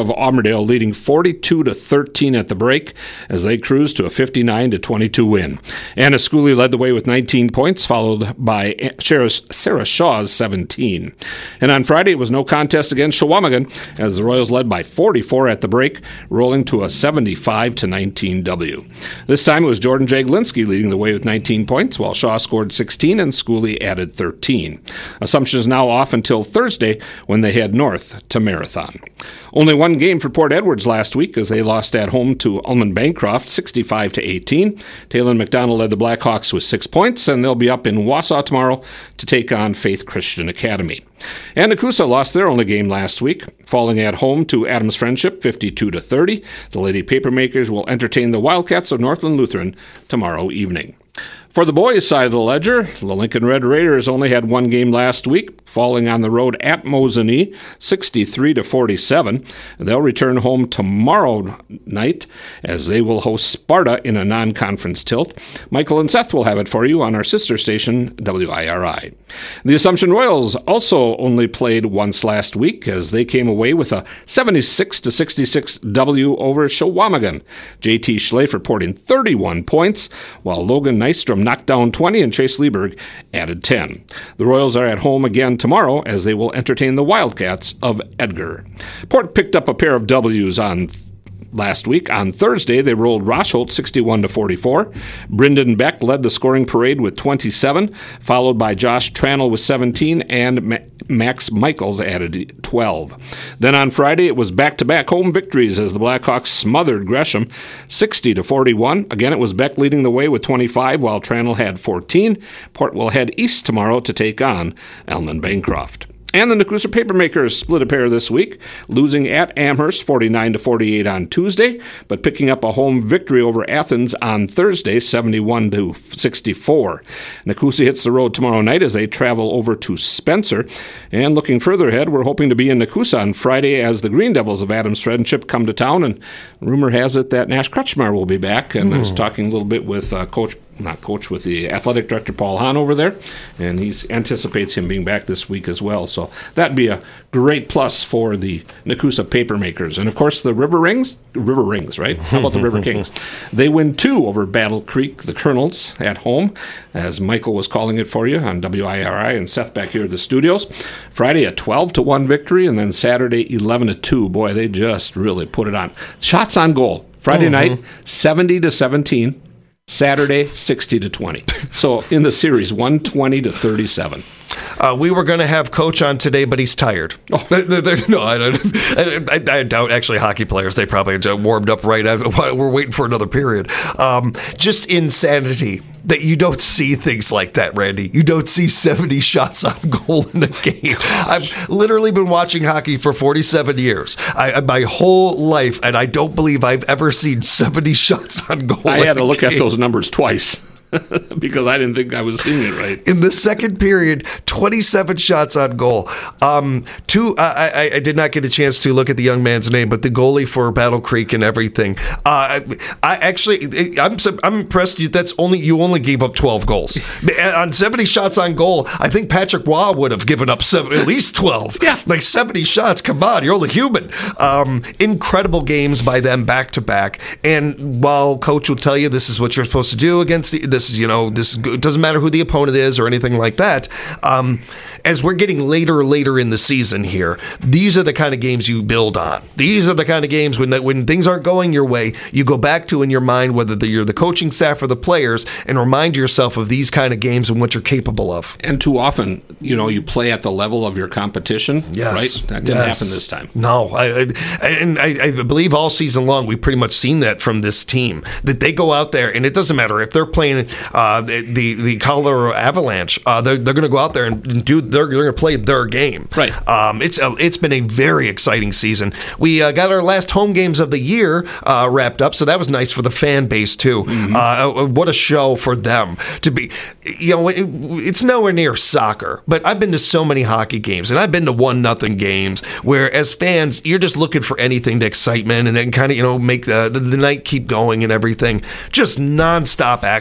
of Auburndale leading forty-two to thirteen at the break as they cruised to a fifty-nine to twenty-two win. Anna Schooley led the way with nineteen points, followed by Sarah Shaw's seventeen. And on Friday, it was no contest against Shawamigan as the Royals led by forty-four at the break, rolling to a seventy-five to nineteen W. This time it was Jordan Jaglinski leading the way with nineteen points, while Shaw scored sixteen and Schooley added thirteen. Assumption is now off until Thursday when they head north to Marathon. Only one game for Port Edwards last week as they lost at home to Ullman Bancroft sixty-five to eighteen. Taylor McDonald led the Blackhawks with six points, and they'll be up in Wausau tomorrow to take on Faith Christian Academy. And Nakusa lost their only game last week, falling at home to Adams Friendship fifty-two to thirty. The Lady Papermakers will entertain the Wildcats of Northland Lutheran tomorrow evening. For the boys' side of the ledger, the Lincoln Red Raiders only had one game last week, falling on the road at Mosinee, sixty-three to forty-seven. They'll return home tomorrow night as they will host Sparta in a non-conference tilt. Michael and Seth will have it for you on our sister station, W I R I. The Assumption Royals also only played once last week as they came away with a seventy-six to sixty-six W over Shawamigan. J T Schleif reporting thirty-one points, while Logan Nystrom knocked down twenty and Chase Lieberg added ten. The Royals are at home again tomorrow as they will entertain the Wildcats of Edgar. Port picked up a pair of W's on last week. On Thursday, they rolled Rosholt sixty-one to forty-four. Brendan Beck led the scoring parade with twenty-seven, followed by Josh Tranel with seventeen, and Ma- Max Michaels added twelve. Then on Friday, it was back-to-back home victories as the Blackhawks smothered Gresham sixty to forty-one. Again, it was Beck leading the way with twenty-five, while Tranel had fourteen. Port will head east tomorrow to take on Elman Bancroft. And the Nakusa Papermakers split a pair this week, losing at Amherst forty-nine to forty-eight on Tuesday, but picking up a home victory over Athens on Thursday, seventy-one to sixty-four. Nakusa hits the road tomorrow night as they travel over to Spencer. And looking further ahead, we're hoping to be in Nakusa on Friday as the Green Devils of Adams Friendship come to town. And rumor has it that Nash Kretschmar will be back. And mm. I was talking a little bit with uh, Coach not coach, with the athletic director, Paul Hahn, over there, and he anticipates him being back this week as well. So that'd be a great plus for the Nakusa Papermakers. And, of course, the River Rings, River Rings, right? How about the River Kings? They win two over Battle Creek, the Colonels, at home, as Michael was calling it for you on W I R I, and Seth back here at the studios. Friday, a twelve to one victory, and then Saturday, eleven to two. Boy, they just really put it on. Shots on goal. Friday mm-hmm. night, seventy to seventeen. Saturday, sixty to twenty. So in the series, one twenty to thirty-seven. Uh, we were going to have Coach on today, but he's tired. Oh. No, I, don't, I, I doubt actually hockey players. They probably warmed up right after. We're waiting for another period. Um, just insanity that you don't see things like that, Randy. You don't see seventy shots on goal in a game. I've literally been watching hockey for forty-seven years, I, my whole life, and I don't believe I've ever seen seventy shots on goal. I had to look game. at those numbers twice. Because I didn't think I was seeing it right. In the second period, twenty-seven shots on goal. Um, two, I, I, I did not get a chance to look at the young man's name, but the goalie for Battle Creek and everything. Uh, I, I actually, I'm I'm impressed. You that's only you only gave up twelve goals on seventy shots on goal. I think Patrick Waugh would have given up seven, at least twelve. Yeah, like seventy shots. Come on, you're only human. Um, incredible games by them back to back. And while Coach will tell you this is what you're supposed to do against the, this. You know, this it doesn't matter who the opponent is or anything like that. Um, as we're getting later and later in the season here, these are the kind of games you build on. These are the kind of games when when things aren't going your way, you go back to in your mind, whether the, you're the coaching staff or the players, and remind yourself of these kind of games and what you're capable of. And too often, you know, you play at the level of your competition. Yes. Right? That didn't yes. happen this time. No. I, I, and I, I believe all season long, we've pretty much seen that from this team, that they go out there, and it doesn't matter if they're playing Uh, the the Colorado Avalanche, uh, they're they're going to go out there and do they're, they're going to play their game. Right. Um, it's a, it's been a very exciting season. We uh, got our last home games of the year uh, wrapped up, so that was nice for the fan base too. Mm-hmm. Uh, what a show for them to be. You know, it, it's nowhere near soccer, but I've been to so many hockey games, and I've been to one nothing games where, as fans, you're just looking for anything to excitement and then kind of you know make the, the the night keep going and everything. Just nonstop action with this.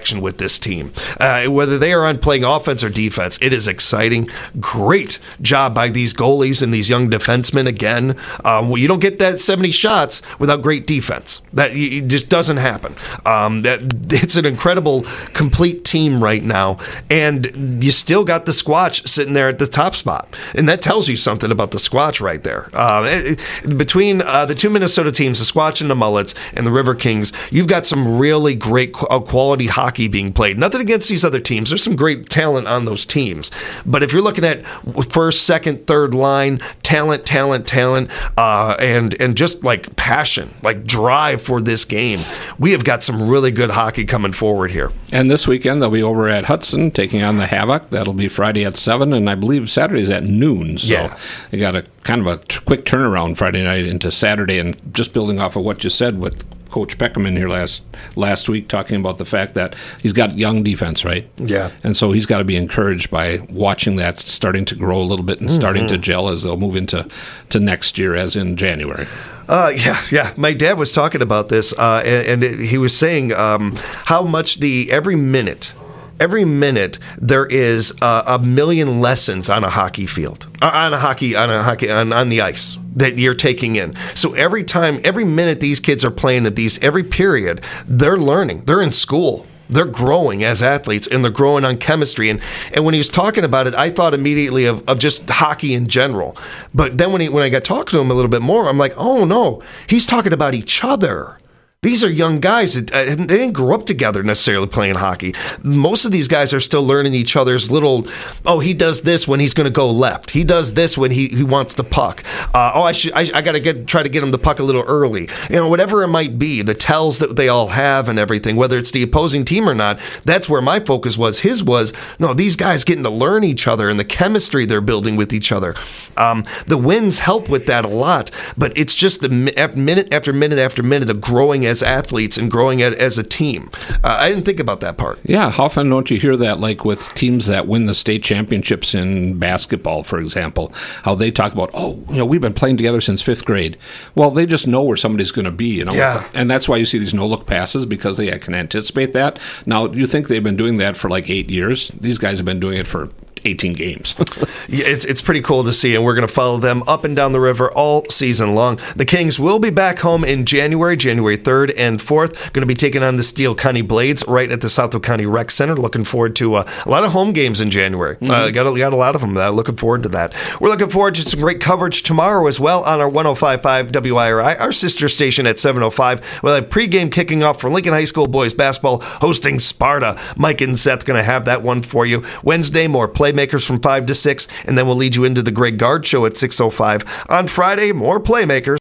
this team. Uh, whether they are on playing offense or defense, it is exciting. Great job by these goalies and these young defensemen again. Um, well, you don't get that seventy shots without great defense. That it just doesn't happen. Um, that it's an incredible, complete team right now, and you still got the Squatch sitting there at the top spot, and that tells you something about the Squatch right there. Uh, it, it, between uh, the two Minnesota teams, the Squatch and the Mullets, and the River Kings, you've got some really great quality hockey being played. Nothing against these other teams. There's some great talent on those teams. But if you're looking at first, second, third line, talent, talent, talent, uh, and, and just like passion, like drive for this game, we have got some really good hockey coming forward here. And this weekend, they'll be over at Hudson taking on the Havoc. That'll be Friday at seven, and I believe Saturday's at noon. So yeah. you got a kind of a t- quick turnaround Friday night into Saturday. And just building off of what you said with Coach Peckham in here last last week, talking about the fact that he's got young defense, right? Yeah. And so he's got to be encouraged by watching that starting to grow a little bit and mm-hmm. starting to gel as they'll move into to next year, as in January. Uh, yeah, yeah. My dad was talking about this, uh, and, and he was saying um, how much the every minute. Every minute there is uh, a million lessons on a hockey field, uh, on a hockey, on a hockey, on, on the ice that you're taking in. So every time, every minute these kids are playing at these, every period, they're learning. They're in school. They're growing as athletes, and they're growing on chemistry. And, and when he was talking about it, I thought immediately of, of just hockey in general. But then when he, when I got talking to him a little bit more, I'm like, oh no, he's talking about each other. These are young guys. They didn't grow up together necessarily playing hockey. Most of these guys are still learning each other's little, oh, he does this when he's going to go left. He does this when he, he wants the puck. Uh, oh, I should I, I got to get try to get him the puck a little early. You know, whatever it might be, the tells that they all have and everything, whether it's the opposing team or not, that's where my focus was. His was, no, these guys getting to learn each other and the chemistry they're building with each other. Um, the wins help with that a lot, but it's just the minute after minute after minute of growing as athletes and growing as a team. Uh, I didn't think about that part. Yeah, how often don't you hear that, like with teams that win the state championships in basketball, for example, how they talk about, oh, you know, we've been playing together since fifth grade. Well, they just know where somebody's going to be, you know, yeah. and that's why you see these no-look passes, because they can anticipate that. Now, you think they've been doing that for like eight years? These guys have been doing it for eighteen games. Yeah, it's it's pretty cool to see, and we're going to follow them up and down the river all season long. The Kings will be back home in January, January third and fourth. Going to be taking on the Steele County Blades right at the Southwood County Rec Center. Looking forward to uh, a lot of home games in January. Mm-hmm. Uh, got, a, got a lot of them. Uh, looking forward to that. We're looking forward to some great coverage tomorrow as well on our one oh five point five W I R I, our sister station at seven oh five. We'll have pregame kicking off for Lincoln High School boys basketball hosting Sparta. Mike and Seth going to have that one for you. Wednesday, more Playmakers from five to six, and then we'll lead you into the Greg Gard Show at six oh five. On Friday, more Playmakers.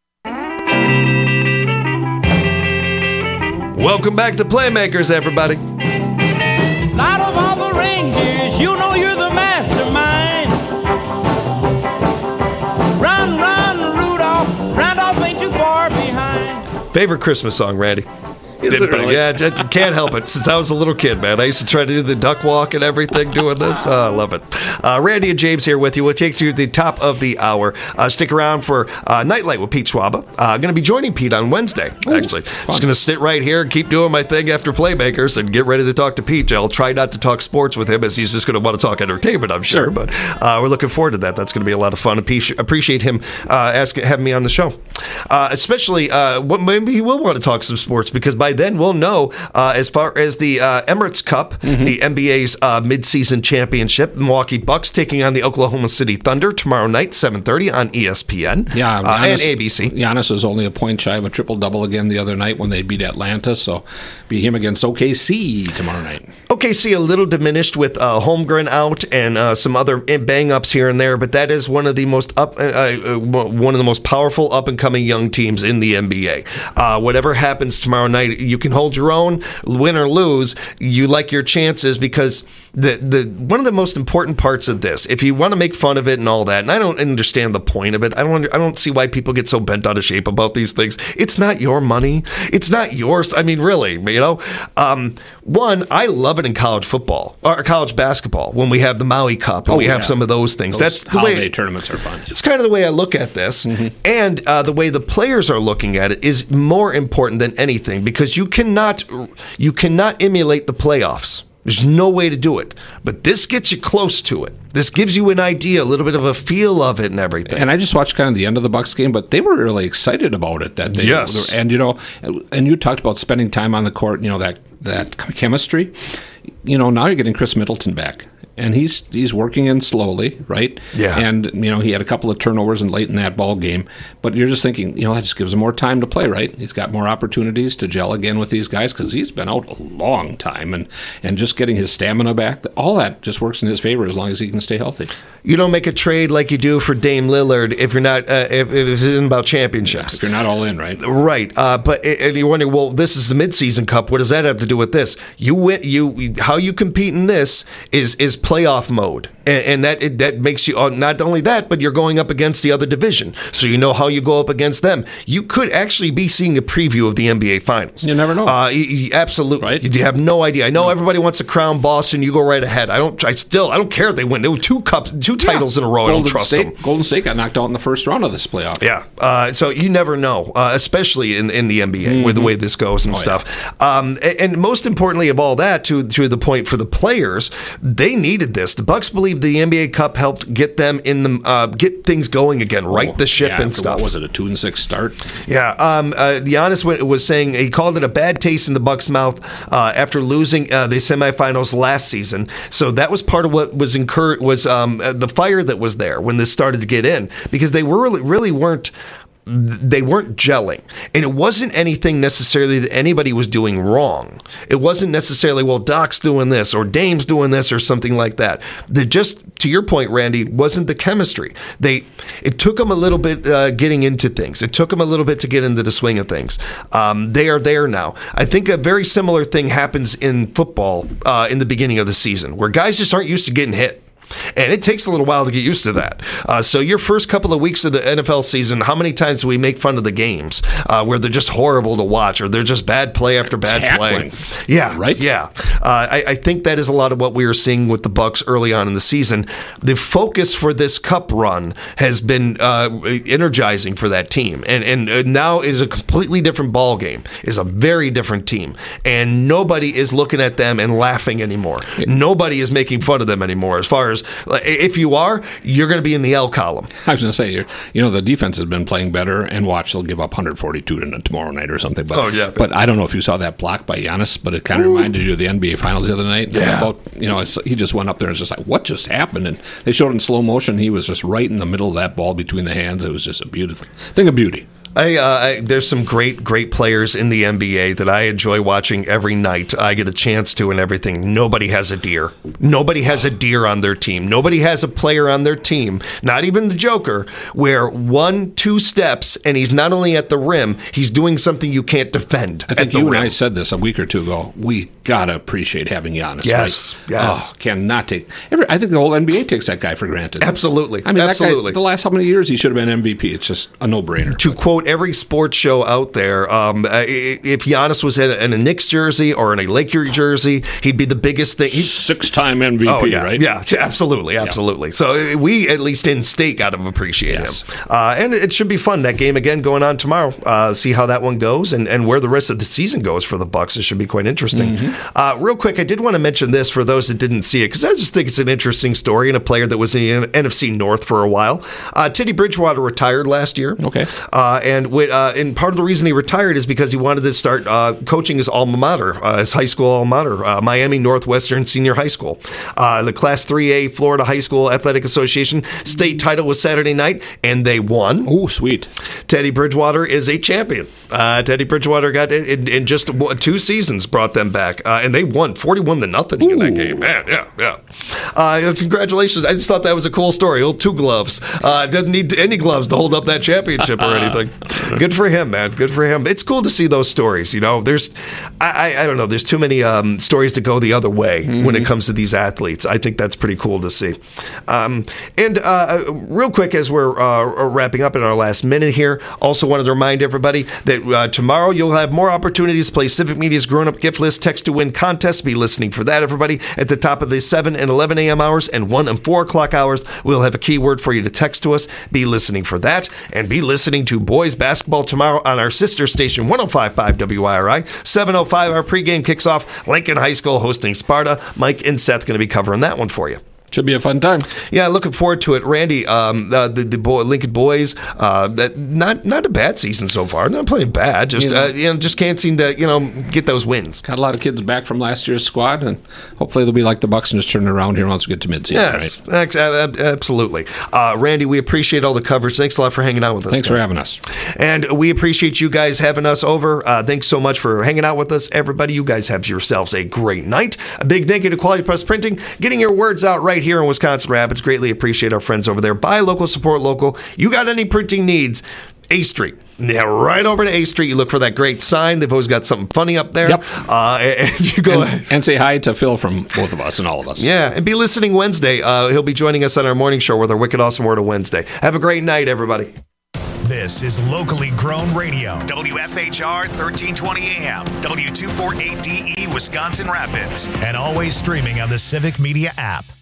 Welcome back to Playmakers, everybody. Out of all the reindeers, you know you're the mastermind. Run, run, Rudolph. Randolph ain't too far behind. Favorite Christmas song, Randy? Is it really? Yeah, I can't help it. Since I was a little kid, man, I used to try to do the duck walk and everything doing this. Oh, I love it. Uh, Randy and James here with you. We'll take you to the top of the hour. Uh, stick around for uh, Nightlight with Pete Schwaba. Uh, going to be joining Pete on Wednesday, Ooh, actually. Fun. Just going to sit right here and keep doing my thing after Playmakers and get ready to talk to Pete. I'll try not to talk sports with him, as he's just going to want to talk entertainment, I'm sure. sure. But uh, we're looking forward to that. That's going to be a lot of fun. Appreciate him uh, asking, having me on the show. Uh, especially, uh, what, maybe he will want to talk some sports, because by then we'll know Uh, as far as the uh, Emirates Cup, mm-hmm. the N B A's uh, midseason championship. Milwaukee Bucks taking on the Oklahoma City Thunder tomorrow night, seven thirty on E S P N yeah, uh, Giannis, and A B C. Giannis was only a point shy of a triple-double again the other night when they beat Atlanta, so be him against O K C tomorrow night. O K C a little diminished with uh, Holmgren out and uh, some other bang-ups here and there, but that is one of the most up, uh, uh, one of the most powerful up-and-coming young teams in the N B A. Uh, whatever happens tomorrow night, you can hold your own. Win or lose, you like your chances, because the the one of the most important parts of this, if you want to make fun of it and all that, and I don't understand the point of it, I don't I don't see why people get so bent out of shape about these things. It's not your money. It's not yours. I mean, really, you know. Um, one, I love it in college football or college basketball when we have the Maui Cup and oh, we yeah. have some of those things. Those That's the holiday way tournaments are fun. It's kind of the way I look at this, mm-hmm. and uh, the way the players are looking at it is more important than anything, because you cannot. You cannot emulate the playoffs. There's no way to do it. But this gets you close to it. This gives you an idea, a little bit of a feel of it and everything. And I just watched kind of the end of the Bucks game, but they were really excited about it. That they, yes. And, you know, and you talked about spending time on the court, you know, that, that chemistry. You know, now you're getting Chris Middleton back. And he's he's working in slowly, right? Yeah. And, you know, he had a couple of turnovers and late in that ball game. But you're just thinking, you know, that just gives him more time to play, right? He's got more opportunities to gel again with these guys because he's been out a long time. And, and just getting his stamina back, all that just works in his favor as long as he can stay healthy. You don't make a trade like you do for Dame Lillard if you're not uh, if, if it's in about championships. If you're not all in, right? Right. Uh, but and you're wondering, well, this is the midseason cup. What does that have to do with this? You win. You how you compete in this is is playoff mode, and, and that it, that makes you not only that, but you're going up against the other division, so you know how you go up against them. You could actually be seeing a preview of the N B A Finals. You never know. Uh, you, you, absolutely. Right? You have no idea. I know everybody wants to crown Boston. You go right ahead. I don't. I still. I don't care if they win. There were two cups, two titles yeah. in a row. Golden I don't trust State, them. Golden State got knocked out in the first round of this playoff. Yeah. Uh, so you never know, uh, especially in, in the N B A, mm-hmm. with the way this goes and oh, stuff. Yeah. Um, and, and most importantly of all that, to to the point for the players, they needed this. The Bucks believe the N B A Cup helped get them in the uh, get things going again, right oh, the ship yeah, and stuff. What was it, a two and six start? Yeah. Um, uh, Giannis was saying he called it a bad taste in the Bucks' mouth uh, after losing uh, the semifinals last season. So that was part of what was incur- was um, uh, the fire that was there when this started to get in, because they were really, really weren't. They weren't gelling. And it wasn't anything necessarily that anybody was doing wrong. It wasn't necessarily, well, Doc's doing this or Dame's doing this or something like that. They just, to your point, Randy, wasn't the chemistry. They It took them a little bit uh, getting into things. It took them a little bit to get into the swing of things. Um, they are there now. I think a very similar thing happens in football uh, in the beginning of the season, where guys just aren't used to getting hit. And it takes a little while to get used to that. Uh, so your first couple of weeks of the N F L season, how many times do we make fun of the games uh, where they're just horrible to watch, or they're just bad play after bad Tackling. play? Yeah, right. Yeah, uh, I, I think that is a lot of what we were seeing with the Bucks early on in the season. The focus for this Cup run has been uh, energizing for that team, and and now is a completely different ball game. Is a very different team, and nobody is looking at them and laughing anymore. Nobody is making fun of them anymore. As far as if you are, you're going to be in the L column. I was going to say, you're, you know, the defense has been playing better, and watch, they'll give up one forty-two to tomorrow night or something. But, oh, yeah. But I don't know if you saw that block by Giannis, but it kind of reminded you of the N B A Finals the other night. Yeah. It's about, you know, it's, he just went up there and was just like, what just happened? And they showed it in slow motion. He was just right in the middle of that ball between the hands. It was just a beautiful thing of beauty. I, uh, I, there's some great, great players in the N B A that I enjoy watching every night. I get a chance to and everything. Nobody has a deer. Nobody has a deer on their team. Nobody has a player on their team, not even the Joker, where one, two steps, and he's not only at the rim, he's doing something you can't defend. I think at the you rim. and I said this a week or two ago. We got to appreciate having Giannis. Yes, right? yes. Oh, cannot take. Every, I think the whole N B A takes that guy for granted. Absolutely. I mean, Absolutely. That guy, the last how many years he should have been M V P? It's just a no-brainer. To quote every sports show out there, um, if Giannis was in a, in a Knicks jersey or in a Laker jersey, he'd be the biggest thing. He'd, Six-time M V P, oh, yeah, right? Yeah, absolutely, absolutely. Yeah. So we, at least in state, got to appreciate yes. him. Uh, and it should be fun. That game, again, going on tomorrow. Uh, see how that one goes and, and where the rest of the season goes for the Bucks. It should be quite interesting. Mm-hmm. Uh, real quick, I did want to mention this for those that didn't see it, because I just think it's an interesting story and a player that was in the N F C North for a while. Uh, Teddy Bridgewater retired last year. Okay. Uh, and, with, uh, and part of the reason he retired is because he wanted to start uh, coaching his alma mater, uh, his high school alma mater, uh, Miami Northwestern Senior High School. Uh, the Class three A Florida High School Athletic Association state title was Saturday night, and they won. Oh, sweet. Teddy Bridgewater is a champion. Uh, Teddy Bridgewater got in, in just two seasons brought them back, uh, and they won forty-one to nothing in that game. Man, yeah, yeah. Uh, congratulations. I just thought that was a cool story. Old two gloves. Uh, doesn't need any gloves to hold up that championship or anything. Good for him, man. Good for him. It's cool to see those stories. You know, there's, I, I, I don't know, there's too many um, stories to go the other way mm-hmm. when it comes to these athletes. I think that's pretty cool to see. Um, and uh, real quick, as we're uh, wrapping up in our last minute here, also wanted to remind everybody that uh, tomorrow you'll have more opportunities to play Civic Media's Grown Up Gift List Text to Win contest. Be listening for that, everybody. At the top of the seven and eleven a.m. hours and one and four o'clock hours, we'll have a keyword for you to text to us. Be listening for that, and be listening to Boys boys basketball tomorrow on our sister station, one oh five point five W I R I. seven oh five, our pregame kicks off. Lincoln High School hosting Sparta. Mike and Seth going to be covering that one for you. Should be a fun time. Yeah, looking forward to it. Randy, um, uh, the the boy, Lincoln boys, uh, that not not a bad season so far. Not playing bad, just You know. uh, you know, just can't seem to you know get those wins. Got a lot of kids back from last year's squad, and hopefully they'll be like the Bucks and just turn it around here once we get to midseason. Yes, Right? ex- ab- absolutely. Uh, Randy, we appreciate all the coverage. Thanks a lot for hanging out with us. Thanks for having us. And we appreciate you guys having us over. Uh, thanks so much for hanging out with us, everybody. You guys have yourselves a great night. A big thank you to Quality Press Printing, getting your words out right here in Wisconsin Rapids. Greatly appreciate our friends over there. Buy local, support local. You got any printing needs? A Street. Yeah, right over to A Street. You look for that great sign. They've always got something funny up there. Yep. Uh, and you go And, and say hi to Phil from both of us and all of us. Yeah, and be listening Wednesday. Uh, he'll be joining us on our morning show with our Wicked Awesome Word of Wednesday. Have a great night, everybody. This is locally grown radio. W F H R thirteen twenty A M, W two forty-eight D E, Wisconsin Rapids. And always streaming on the Civic Media app.